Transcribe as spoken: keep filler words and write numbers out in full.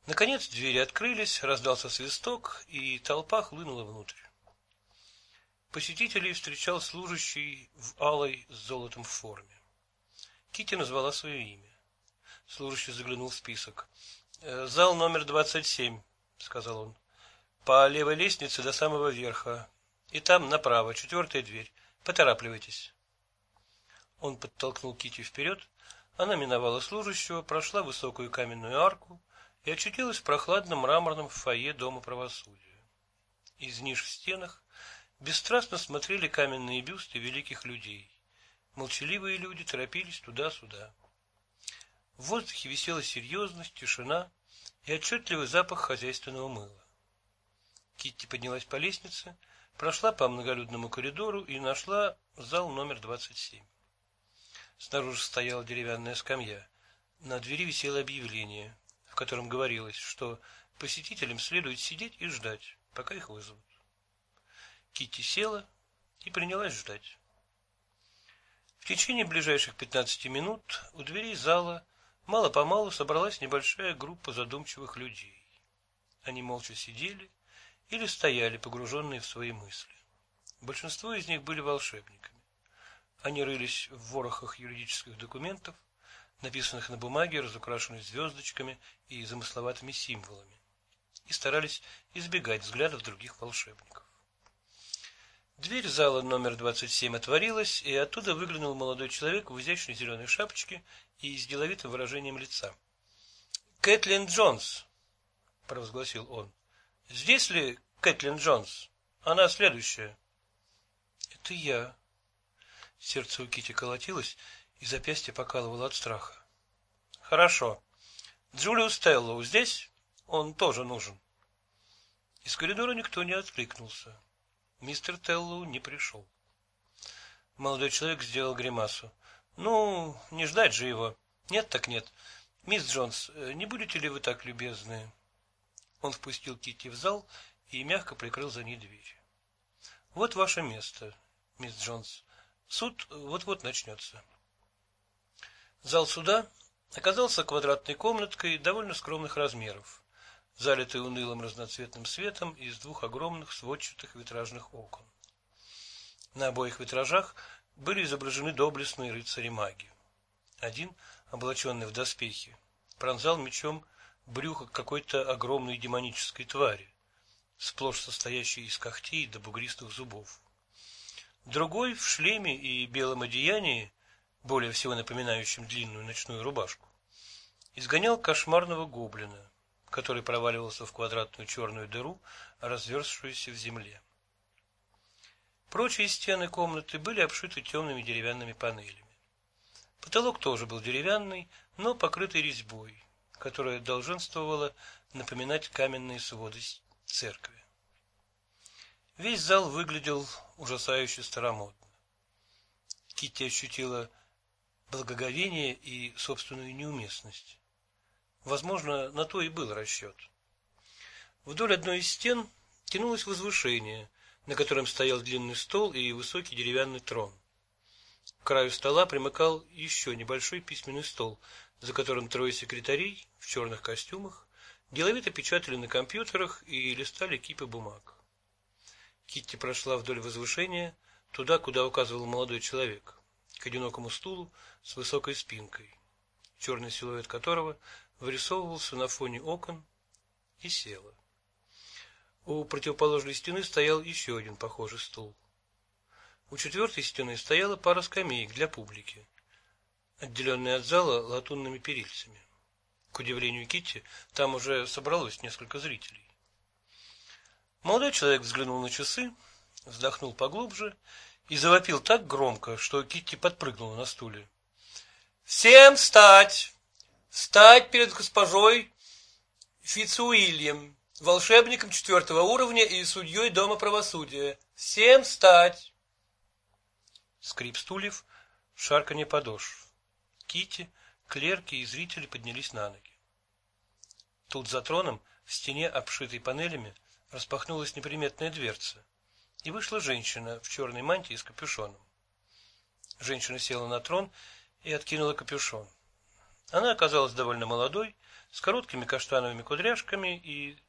Наконец двери открылись, раздался свисток, и толпа хлынула внутрь. Посетителей встречал служащий в алой с золотом в форме. Китти назвала свое имя. Служащий заглянул в список. «Зал номер двадцать семь», — сказал он. «По левой лестнице до самого верха. И там направо, четвертая дверь. Поторапливайтесь». Он подтолкнул Китти вперед. Она миновала служащего, прошла высокую каменную арку и очутилась в прохладном мраморном фойе Дома правосудия. Из ниш в стенах бесстрастно смотрели каменные бюсты великих людей. Молчаливые люди торопились туда-сюда. В воздухе висела серьезность, тишина и отчетливый запах хозяйственного мыла. Китти поднялась по лестнице, прошла по многолюдному коридору и нашла зал номер двадцать семь. Снаружи стояла деревянная скамья. На двери висело объявление, в котором говорилось, что посетителям следует сидеть и ждать, пока их вызовут. Китти села и принялась ждать. В течение ближайших пятнадцати минут у дверей зала мало-помалу собралась небольшая группа задумчивых людей. Они молча сидели или стояли, погруженные в свои мысли. Большинство из них были волшебниками. Они рылись в ворохах юридических документов, написанных на бумаге, разукрашенной звездочками и замысловатыми символами, и старались избегать взглядов других волшебников. Дверь зала номер двадцать семь отворилась, и оттуда выглянул молодой человек в изящной зеленой шапочке и с деловитым выражением лица. «Кэтлин Джонс!» — провозгласил он. «Здесь ли Кэтлин Джонс? Она следующая». «Это я». Сердце у Китти колотилось, и запястье покалывало от страха. «Хорошо. Джулиус Теллоу здесь? Он тоже нужен». Из коридора никто не откликнулся. Мистер Теллоу не пришел. Молодой человек сделал гримасу. «Ну, не ждать же его. Нет так нет. Мисс Джонс, не будете ли вы так любезны?» Он впустил Китти в зал и мягко прикрыл за ней дверь. «Вот ваше место, мисс Джонс. Суд вот-вот начнется». Зал суда оказался квадратной комнаткой довольно скромных размеров, залитой унылым разноцветным светом из двух огромных сводчатых витражных окон. На обоих витражах были изображены доблестные рыцари-маги. Один, облаченный в доспехи, пронзал мечом брюхо какой-то огромной демонической твари, сплошь состоящей из когтей до бугристых зубов. Другой, в шлеме и белом одеянии, более всего напоминающем длинную ночную рубашку, изгонял кошмарного гоблина, который проваливался в квадратную черную дыру, разверзшуюся в земле. Прочие стены комнаты были обшиты темными деревянными панелями. Потолок тоже был деревянный, но покрытый резьбой, которая долженствовала напоминать каменные своды церкви. Весь зал выглядел ужасающе старомодно. Китти ощутила благоговение и собственную неуместность. Возможно, на то и был расчет. Вдоль одной из стен тянулось возвышение, на котором стоял длинный стол и высокий деревянный трон. К краю стола примыкал еще небольшой письменный стол, за которым трое секретарей в черных костюмах деловито печатали на компьютерах и листали кипы бумаг. Китти прошла вдоль возвышения, туда, куда указывал молодой человек, к одинокому стулу с высокой спинкой, черный силуэт которого вырисовывался на фоне окон, и села. У противоположной стены стоял еще один похожий стул. У четвертой стены стояла пара скамеек для публики, отделенные от зала латунными перильцами. К удивлению Китти, там уже собралось несколько зрителей. Молодой человек взглянул на часы, вздохнул поглубже и завопил так громко, что Китти подпрыгнула на стуле. «Всем встать! Встать перед госпожой Фицуильям, волшебником четвертого уровня и судьей Дома правосудия! Всем встать!» Скрип стульев, шарканье подошв. Китти, клерки и зрители поднялись на ноги. Тут за троном, в стене, обшитой панелями, распахнулась неприметная дверца, и вышла женщина в черной мантии с капюшоном. Женщина села на трон и откинула капюшон. Она оказалась довольно молодой, с короткими каштановыми кудряшками и